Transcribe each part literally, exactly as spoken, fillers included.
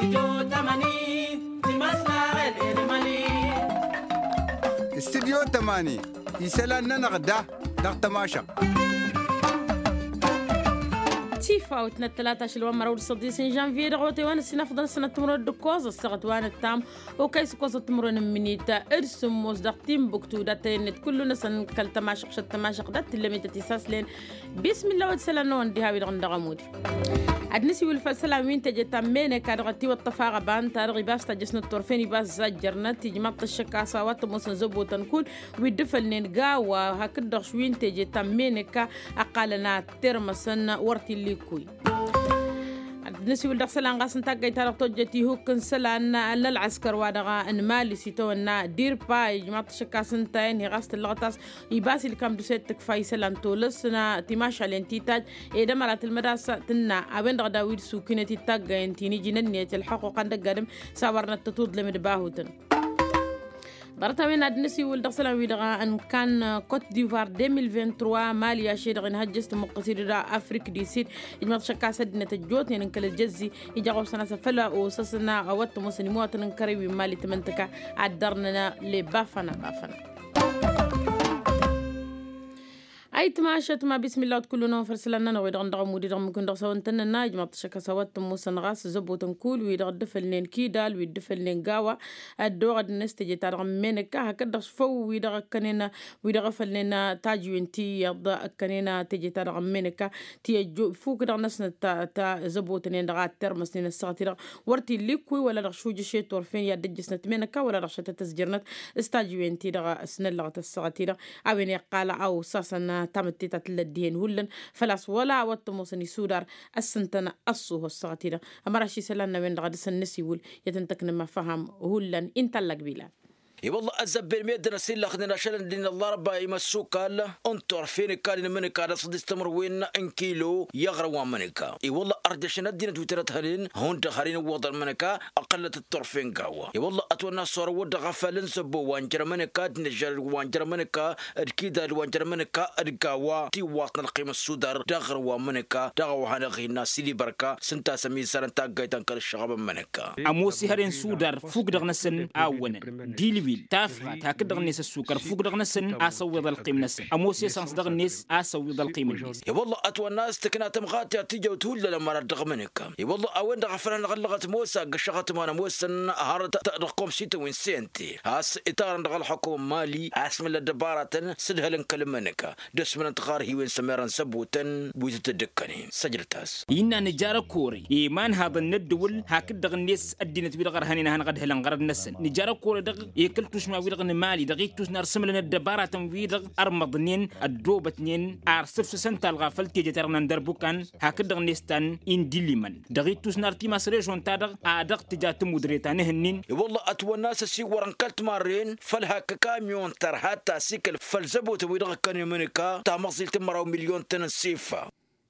استديو تماني يسألنا نغدا نغتماشا تيفا وتنا الثلاثة شلوان مرور صديسين جانفي رغوتي وانا سنفضل سنة تمرو الدكوز السغت وانا التام وكيس كوزة تمرو نمنيتا ارسم مصدقتين بكتو داتين كلنا سن كل تماشق شد تماشق دات اللي ميتا تساس لين بسم الله وتسلانون دي هاوي دغن دغمودي أدنسي والفسلام وين تجي تمينة كارغتي والطفاغة بان تارغي باس تجسنا الطرفين باس زجرنا تيجي مبط الشكاسة واتموسن زبو تنكول ويدفل ننقا وهكذا شوين تجي تمينة كا أقالنا ترمسن ورتي اللي كوي نسي ولد سلان غاسن تاقاي تارق توجتي هو كنسلان للعسكر وادغا ان مالي سيتونا دير باي جماعة الشكاسن تاين هي غاست اللغتاس يباسي اللي كام دوسيتك فايسلان تولسنا تيماش على انتيتاج ايدا مرات المدرسة تنا ابن دغدا ويد سوكينة تاقاي انتيني جننية الحقوق عندك قادم ساورنا التطود لمدباهوتن برتا وين أدنسي ولد سلام ويدغا أن كان كوت ديفوار ألفين وثلاثة وعشرين ماليا شيدغ إن هجست مقصير دا أفريك دي سيد إجمع شكا سدنا تجوت يعني كل الجزي يجاوب سنة سفلا وسسنا أوت مسني مواطن كريم مالي تمنتكا عدرنا لبافنا بافنا أي تماشت ما بسم الله كلنا فرسلنا نويد غندغ مودي دغ ممكن دغ سوان تننا ناج ما تشكا سوات موسن غاس زبو تنكول ويدغ دفلنين كيدال ويدفلنين غاوا الدوغ الناس تجي تارغ منك هكذا فو ويدغ كنينا ويدغ فلنا تاج وينتي يض كنينا تجي تارغ منك تي جو فوق دغ ناس تا تا زبو تنين دغ ترمس نين الساتير ورتي ليكوي ولا دغ شوج شي طرفين يا دجسنت منك ولا دغ شتا تسجرنت استاج وينتي دغ سن لغه الساتير اوين قال او ساسنا تمت تتلدين هولن فلاس ولا وتموسني سودار السنتنا الصوه الصغيرة أمرشي سلنا من غد سنسي ول يتنتكن ما فهم هولن انت لقبيلا اي والله الزب الميدنا سيلا خدنا شلن دين الله ربا يمسوك الله انتو عارفين كان منك على صد استمر وين ان كيلو يغروا منك اي والله ارجشنا دين تويترت هلين هون تخرين وضر منك اقلت الطرفين قهوه اي والله اتونا صور ود غفلن سبو وانجر منك نجر وانجر منك اكيد وانجر منك القهوه تي واطن القيمه السودار دغروا منك دغوا هنا غينا سيدي بركه سنتا سمي سرنتا قايتن كل الشغب منك اموسي هرين سودار فوق دغنسن اون ديلي تافه تاكد دغنيس السكر فوق دغنسن اسوي ذا القيم نسن اموسي سانس دغنيس اسوي ذا القيم الناس يا والله اتو الناس تكنا تمغات تيجي وتول لما دغمنك يا والله اوين دغفرن غلغت موسى قشغت ما موسن هارت رقم ستة وين سنتي هاس اطار دغ الحكومه مالي اسم الدبارة سدهلن كلمنك دس من تغار هي وين سميرن سبوتن بويتدكني سجلتاس إننا نجار كوري إيمان هذا الندول هاكد دغنيس الدين تبي دغر هنينا هنغد هلن غرد نسن نجار كوري دغ يكل تسمع ويدغن مالي دقيق تسنار سملنا الدبارة تنفيدغ أرمضنين الدوبتنين أرسف سنتا الغافل تيجي ترنا ندربوكان هاكد دغنيستان إن ديليمن دقيق تسنار تيما سريشون تادغ أدغ تجات مدريتان هنين والله أتوى الناس السي ورنكلت مارين فالهاك كاميون ترهاتا سيكل فالزبوت ويدغ كان يمنكا تامغزيل تمراو مليون تن السيفا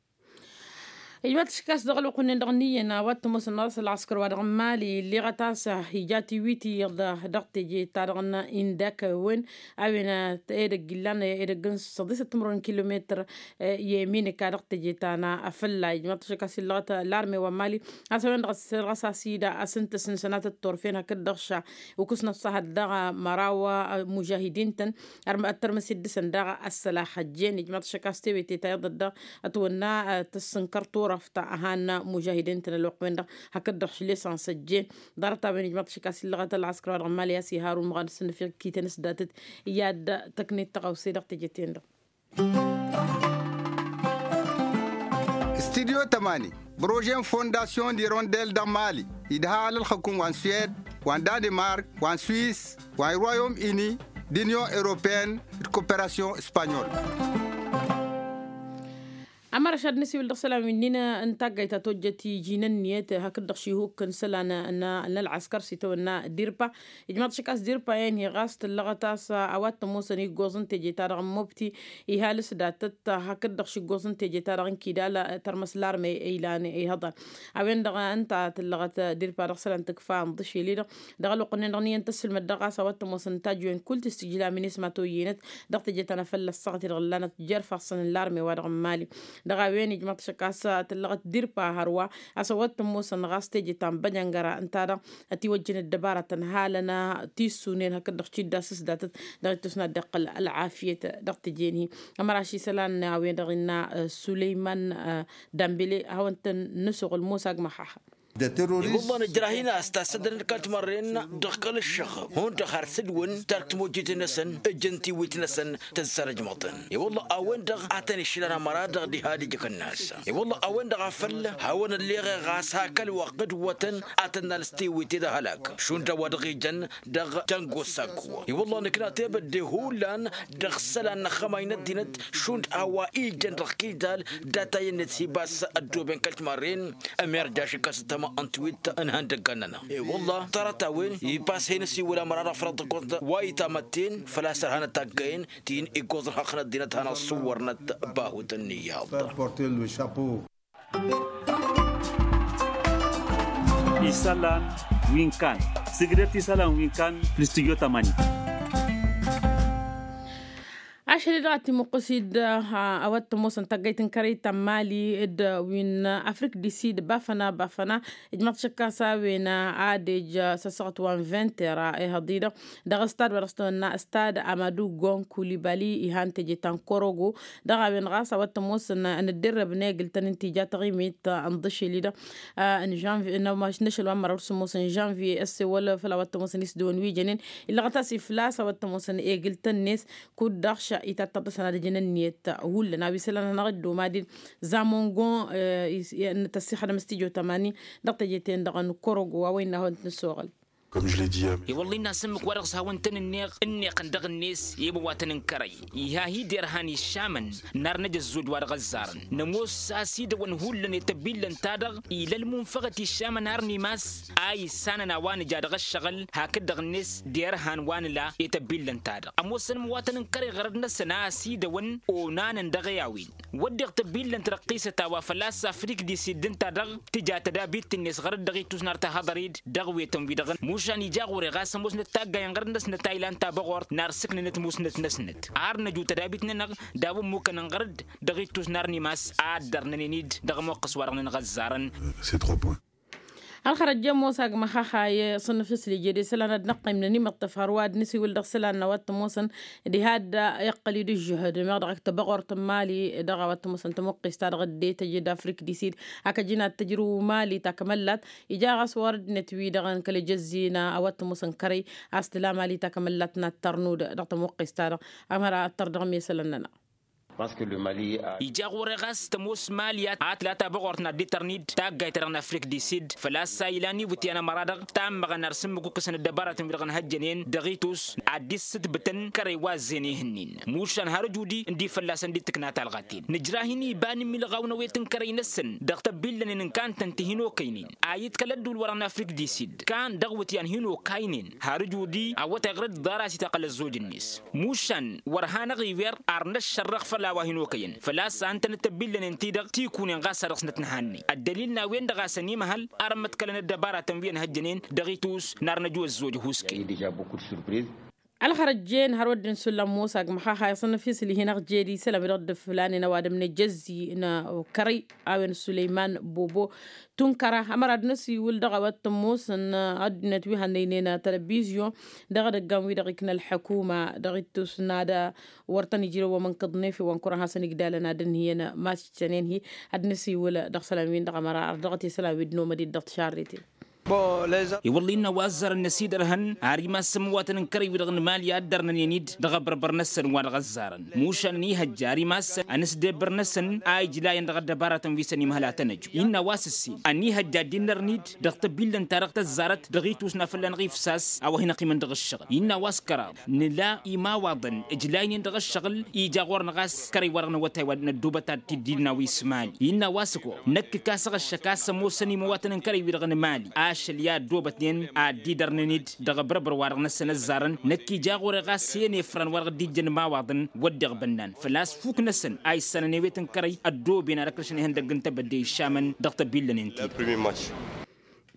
أيوة تشكاس دغلو قلنا دغنية ناوات مس الناس العسكر ودغ مالي اللي غتاسة هيجاتي ويتي يضا دغت جي تارغنا إن داك وين أوينا إيدا جيلانا إيدا جنس صديسة تمرون كيلومتر يمين كدغت جي تانا أفلا أيوة تشكاس اللغة الأرمي ومالي أسوين غس غسا سيدا أسنت سنسنات الطرفين هكذا دغشة وكسنا الصهد دغ مراوة مجاهدين تن أرم الترمسي دسن دغ السلاح الجين أيوة تشكاس تيويتي تايض الدغ أتونا تسنكرتو رفتا أهانا مجاهدين تنالوقين دا هكذا خليسان سجين دارتا بين جماعة شكاسي اللغة العسكرية الرمالية سيهارون مغادسن في كي تنس داتت ياد تقنية تغوصي دغ تجتين دا استديو تماني بروجين فونداسيون دي رونديل دا مالي يدها للحكومة وان سويد وان دانمارك وان سويس وان رويوم إني دينيون إيروبيان كوبيراسيون إسبانيول أمر شاد نسي ولد سلام مننا انتاجي تتوجتي جينانية هكذا شيء كنسلنا أن أن العسكر سيتونا ديربا إجماع شكاس ديربا يعني غاست اللغة تاس أوات موسني جوزن تجي تارغ مبتي إهالس داتت هكذا شيء جوزن تجي تارغ كيدا ترمس لارمي إيلان إيه هذا أوين دغا أنت اللغة ديربا رسلا تكفى نضشي ليدا دغلو قلنا نغني انتسل مدغا سوات موسن تاجوين كل تستجلا من اسمه توينت دغت تجي تنفل الصغت الغلانة جرفا صن اللارمي ودغ مالي دغا وين جمعت شكاسة تلغت دير هروا أصوات موسى نغاس تيجي تام بنجنجرا أنتارا أتي وجن الدبارة تنهالنا تيسونين هكذا خشيد داسس دات دغت تسنا دقل العافية دغت جيني أمراشي سلان وين دغنا سليمان دامبلي هون تنسق الموسى محاها والله نجراهينا استاسدن كانت مرين دخل الشخ هون دخل سدون تركت موجود نسن جنتي ويتنسن تنسرج مطن يا والله اوين دغ اعطاني شلنا مراد دي هادي جك الناس يا والله اوين دغ فل هون اللي غاس هاكل وقد وتن اتنا الستيوي تدا هلاك شون دوا دغي جن دغ جنغو ساكو يا والله نكنا تبدي هولان دغ سلان خماين دينت شون اوائي جن رخي دال داتا ينتي باس ادوبن كلت مرين امير داش كاستما انتويت انهان دقننا اي والله ترى تاوين يباس هينسي ولا مرارة فرط قوت واي تامتين فلا سرهنا تاقين تين ايقوز الحقنا دينت هانا صورنا باهو تنية إسالان وين كان سيجرت إسالان وين كان في الاستوديو تمانية عشرة راتي مقصد أود موسن تجيتن كريتا مالي إد وين أفريق دي سيد بافنا بافنا إجمعت شكاسا وين عادج سسقط وان فنترا إيه هضيرة دغ استاد ورستونا استاد أمادو غون كوليبالي إيهان تجيتن كوروغو دغ وين غاس أود موسن أن الدرب ناقل تنتيجة تغيميت أنضشي ليدا أن جانفي إنه ماش نشل وامر رسم موسن جانفي أسي ولا فلا أود موسن يسدون ويجنين إلا غتاسي فلاس أود موسن إيجل تنس كود دخش إتاتة سنة جننية هول لنا بيسلنا نغدو مادين زامونغون نتسيح هذا مستيجو تماني دقت جيتين دقن كوروغو وين هون نسوغل Comme je l'ai dit à mes... والله الناس سمك ورقص هاونتن النيق النيق ندغ الناس يبواتن انكري يها هي ديرهاني الشامن نار نجز زود ورغ الزارن نموس ساسيد ونهول يتبيل تادغ إلى المنفغة الشامن هارني ماس آي سانا نوان جادغ الشغل هكدغ الناس ديرهان وان لا يتبيل تادغ أموس المواتن انكري غردنا سنا سيد ون ونان ندغياوين ودغ تبيل ترقيسة وفلاس أفريق دي سيدن تادغ تجا تدابيت الناس غرد دغي توسنار تهضريد دغوي تنبيدغن وشان جاغوري غاس موسنت تاغا ينغرندس نتايلان تابغور نار سكنت موسنت نسنت عارنا جو تدابيت ننغ داو موكن نغرد دغيتوس نارني ماس عادر ننيد دغ موقس ورغن غزارن سي trois points. الخرج جمو ساق محاحاي صنف سلي جدي سلانا نقي من نيمة تفارواد نسي ولد سلانا وات موسن دي هذا يقلي دي الجهد ما دغك تبغور تمالي دغا وات موسن تمقي استاد دي تجد افريك دي سيد هكا جينا تجرو مالي تكملت اجا غسور نتوي دغن كل جزينا اوات موسن كري استلا مالي تكملتنا ترنود دغ تمقي استاد امر تردغ سلنا يجاغور غاس تموس ماليات عتلاتا بغورتنا ديترنيد تاغاي ترن افريك دي سيد فلا سايلاني وتيانا مرادغ تام مغا نرسم كو كسن دبارة ميرغن هجنين دغيتوس عديس ست بتن كري وازيني هنين موشان هارجودي اندي فلاسن دي تكنات الغاتين نجراهيني باني ميلغاونا ويتن كري نسن دغت بيلن ان كان تنتهينو كاينين ايت كلدول ورن افريك دي سيد كان دغوتيان هينو كاينين هارجودي اوتا غرد داراسي تقل الزوج الناس موشان ورهانا غيوير ارنش شرخ فلا وهنو كين فلا سانت نتبيل ننتيدغ تيكون غاسر نتنهاني الدليل ناوين دغاسني محل ارمت كلن الدبارة تنوين هجنين دغيتوس نار نجو الزوج هوسكي الخرجين هرودن سلام موسى محاها يصنع في سلي هنا جدي سلام رد فلان نوادم نجزي نا كري أوين سليمان بوبو تنكره أمر أدنسي ولد غوات موسى إن أدنت ويها نينا تلفزيون دغد الجامعة دغكنا الحكومة دغيتوس نادا ورتني جرو ومن قضني في وانكرها سنجدال نادن هي ما تشتنين هي أدنسي ولد دغ سلامين دغ مرا دغتي سلام ودنو مدي دغ شارتي يولي إن وازر النسيد رهن عاريما سموات نكري ودغن مالي أدرنا ينيد دغبر برنسن وارغزارن موشان نيها جاري ماس أنس دبر نسن آي جلاين دغد بارة في سني مهلا تنجو إن واسسي أنيها جادين نرنيد دغت بيلن تارغت الزارت دغيتوس نافلن غيف ساس أو هنا قيمن دغ الشغل إن واسكرا نلا إما واضن جلاين دغ الشغل إيجاغور نغاس كري ورغن واتاي ودن الدوبتا تدينا ويسمالي إن واسكو نك كاسغ الشكاس موسني مواتن نكري ودغن مالي شليا دوبتين عدي درنيد دغ بربر وارغ نسن الزارن نكي جاغور غاسين يفرن وارغ ديجن ما واضن ودغ بنان فلاس فوك نسن اي سنة نيويتن كري الدو بينا ركرشن هندق انت بدي الشامن دغت بيلن انتي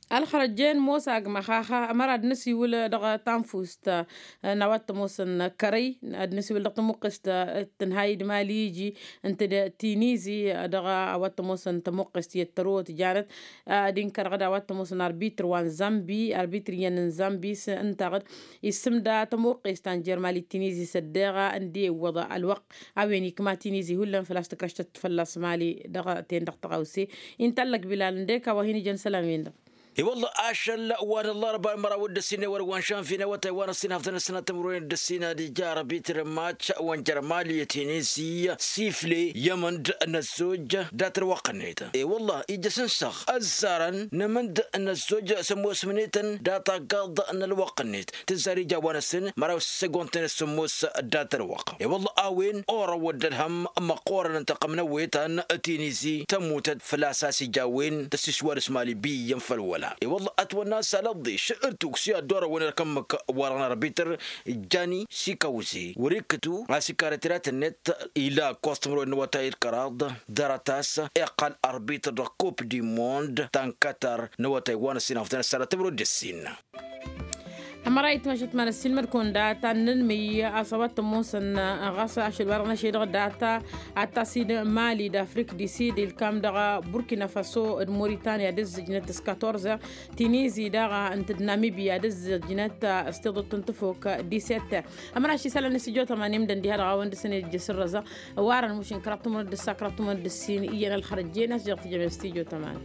الخرجين موسى مخاخا مراد نسي ولا دغ تنفوست نوات موسن كري نسي ولا تمقست تنهاي ماليجي انت تينيزي دغ وات موسن تمقست يتروت جانت دين كرغدا وات موسن اربيتر وان زامبي اربيتريان زامبي انت غد اسم دا تمقست جرمالي تينيزي سدغا اندي وضع الوقت اويني كما تينيزي هلا فلاس تكرشت تفلس مالي دغ تين دغ تقوسي انت لك بلال نديكا وهيني جن سلامين دغ. اي والله اشل وان الله رب المرا ود السنه وروان شان فينا وتايوان السنه في السنه تمرين السنه دي جار بيتر ماتش وان جرمالي تينيسي سيفلي يمن الزوج داتر وقنيته اي والله يجسن سخ الزارن نمند ان الزوج سمو سمنيتن داتا قض ان الوقنيت تزاري جوان السن مرا سكونتن سموس داتر وق اي والله اوين اور ود الهم مقورن انتقمنا ويتن تينيسي تموت فلاساسي جاوين تسشوار اسمالي بي ينفل ولا اي والله اتونا سالضي شئرتو كسي الدورة وانا كمك ورانا ربيتر جاني سيكاوزي وريكتو سيكارترات النت الى كوستمرو نواتاير كراض دارتاس اقل اربيتر كوب دي موند تان كاتر نواتاي وانا سينا فتنا سالة تبرو ديسين أمرأيت مشت من السلم كون داتا ننمي أصابت موسن غاصة عشان ورنا شيء داتا التاسيد مالي دافريك دي سيد الكام دغا بوركينا فاسو موريتانيا دز جنات سكاتورزا تينيزي دغا انت ناميبيا دز جنات استيضو تنتفوك دي ستة أمرأ شي سالة نسيجو تمانيم دن دي هذا وان دسنة جسر رزا وارن موشن كرابتو من دسا كرابتو من دسين إيانا الخرجين أسجرت جمع استيجو تمان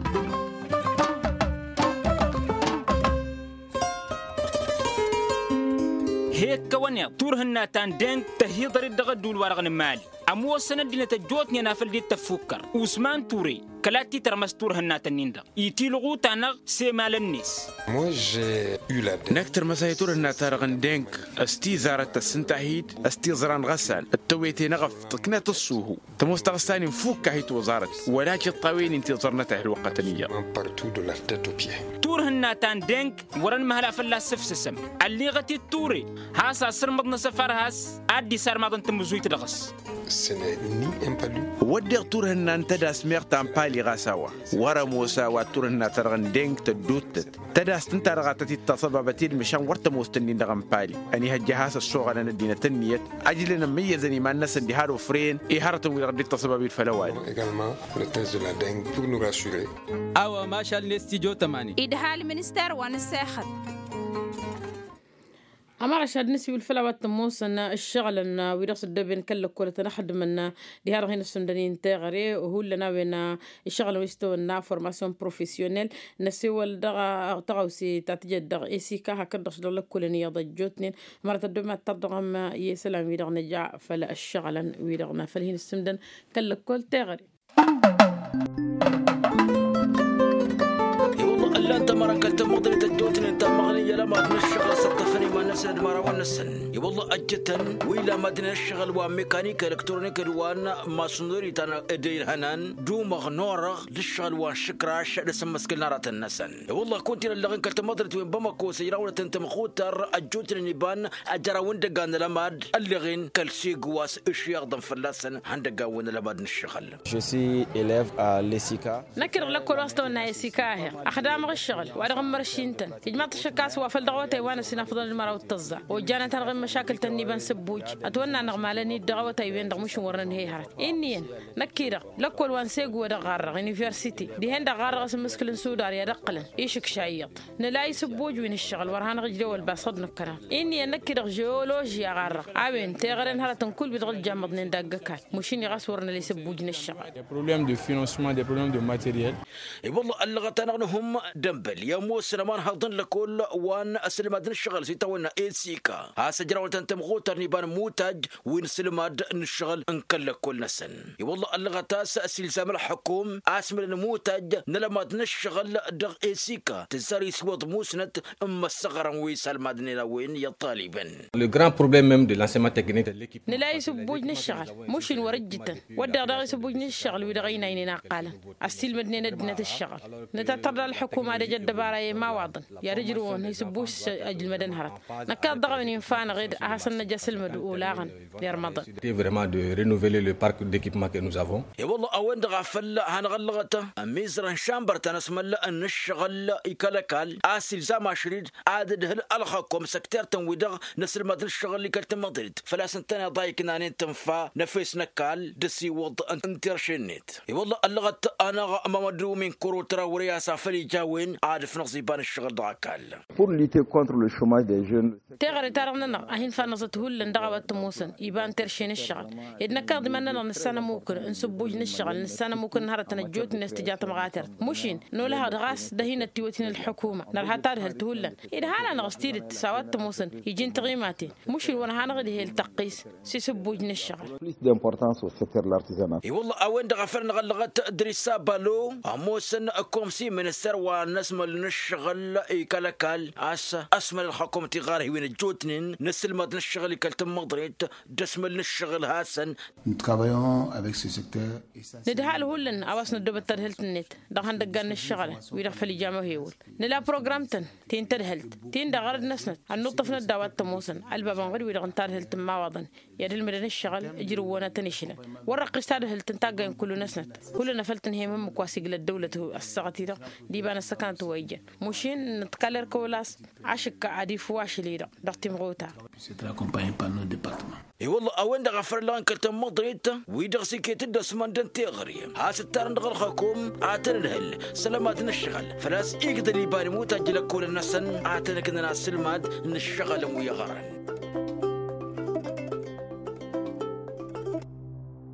هيك كونيا طورهن تان دين تهيضر الدغد والورغن مالي أمو السنة دينا تجوتني نافل دي تفكر وسمان توري كلاتي ترمستور هنات النيندا يتيلغو تانغ سيمال الناس نكتر مسايتور هنات تارغن دينك استي زارت السنتاهيد استي زران غسال التويتي نغف تقنات الصوهو تمستغستاني مفوك هيت وزارت ولكن الطاوين انتظرنا تهل وقتنية تور هناتان دينك ورن مهلا فلا سفسسم اللي غتي التوري هاسا سرمضنا سفر هاس ادي سار ماضن تمزوي تدغس ودي تور هنان تدا سميق بالي غاساوا ورا موسى وتورنا ترغن دينك تدوتت تداس تنترغاتتي التصببتي مشان ورت موستنين دغن بالي اني هالجهاز الصغر انا دينا تنيت اجلنا ميزني ما الناس اللي هارو فرين اي هارتو ويردي التصبب الفلوات او ما شاء الله استيجو تماني ادها المنستر ونساخت أما رشاد نسي والفلاوات تموس أن الشغل أن ويرقص الدبين كله كله تنحد من دي هذا هنا السندانين تغري وهو لنا بين الشغل ويستو لنا فورماسيون بروفيسيونيل نسي والدغا تغوسي تتجد دغ إيسيكا هكذا شغل كل نية ضجوتنين مرة الدم ترضغم يسلم ويرغ نجاع فلا الشغل ويرغنا فالهين السندان كله كل تغري لا انت مرة كنت مقدرة الجوتن انت مغنية لما دنا الشغل سطفني ما نسند مرة ونسن يوالله اجتن ويلا ما دنا الشغل وميكانيكا الكترونيكا دوان ماسونري تانا ادير هنان دو مغنورغ للشغل وان شكراش لسم مسكل نارات النسن يوالله كنت لغن كنت مقدرة وين بمكو سيراونة انت مخوتر الجوتن نيبان اجرا وندقان لماد اللغين كالسيق واس اش يغضن فلاسن هندقا وين لماد الشغل Je suis élève à l'E S I C A. نكر لك كل واسطة نا إسيكاه أخدام الشغل وأرغم مرشينتن تجمع الشكاس وافل دعوتي وانا سنافضل المرأة والتزع وجانا ترغم مشاكل تنيبان سبوج أتونا نغمالني دعوتي وين دغمش ورن هي هرت إنيا نكيرا لكل وان سيجو ودغارغ يونيفرسيتي دي هند غارغ سمسكلن سودار يدقلن إيشك شايط نلاقي سبوج وين الشغل ورهان رجلي والباصد نكرا إنيا نكيرا جيولوجيا غارغ عوين تغرن هرتن كل بيدغل جامد ندقكال مشين يغسورنا اللي سبوجنا الشغل Des problèmes de financement, des problèmes de matériel. اي والله اللغة تنغنهم دمبل يا موسى ما نهضن لكل وان اسلمات الشغل سيتونا ايسيكا ها سجراو تنتم غوتر نيبان موتاج وين سلمات الشغل انكل كل نسن اي والله اللغة تاس سلسام الحكوم اسم الموتاج نلمات الشغل دغ ايسيكا تزاري سواد موسنت اما الصغر ويسال مدنينا وين يا طالبا Le grand problème même de l'enseignement technique de l'équipe. نلاقي سبوجنا الشغل مش ورجتا ودغ سبوجنا الشغل ودغينا ينقالا السلم دنينا دنيا الشغل نتطلع الحكومة جد بارا ما واضن يا رجل وان يسبوش أجل مدن هرت نكاد ضغط ينفعنا غير أحسن نجس المدولاغن يا رمضان. C'est vraiment de renouveler le parc d'équipement que nous avons. يا والله أوين دغفل هنغلغته ميزرا شامبر تنسمل أن الشغل يكلكال أسيل زما شريد عدد هل ألخكم سكتر تنويدغ نسل مدن الشغل اللي كلت مدريد فلا سنتنا ضايق نانين تنفع نفس نكال دسي وض انترشنت يا والله اللغت أنا ما مدرو من كرو ترى وريا سافري جاوين عارف نصيبان الشغل دعكال. Pour lutter contre le chômage des jeunes. تغري ترى أهين فنزته لن دعوة تموسن يبان ترشين الشغل إذا كاد مننا نسنا ممكن نسبوج نشغل نسنا ممكن نهار تنجوت نستجات مغاتر مشين نولها دغاس دهين التوتين الحكومة نرها تاره التولن إذا هلا نغستير التساوات تموسن يجين تغيماتي مشين وانا هنغدي هي التقيس سيسبوج نشغل. Plus d'importance au secteur de l'artisanat. إي والله أوين دغفرنا غلغت دريسا بالو موسن كومسي من الثروة نسمل نشغل إيكالكال أس أسمل الحكومة غاره وين الجوتنين نسل مد نشغل كلتم مضريت دسمل نشغل هاسن. Nous travaillons avec ce secteur. ندهال هولن أواسنا دبتر هلت النت دهان دقان الشغلة ويدخل الجامعة هيول نلا برنامجتن تين ترهلت تين دغرد نسنت النقطة في الدعوات تموسن الباب غير ويدخل ترهلت ما وضن يدل مدن الشغل اجروانا تنشنا ورق استاد هلت تاجن كل نسنت كلنا فلتن هي مهم كواسق للدولة الصغيرة دي بان السكان تويجن مشين نتكلر كولاس عشق عادي فواش ليدا دختي مغوتا. اي والله اوين دغفر لان كلتم مضريت ويدغسي كي تدس من تغري هاس التارن دغلخكم عاتن الهل سلامات نشغل فلاس يقدر يبان موت اجل كل الناس عاتن كنا سلمات نشغل ويا غرن.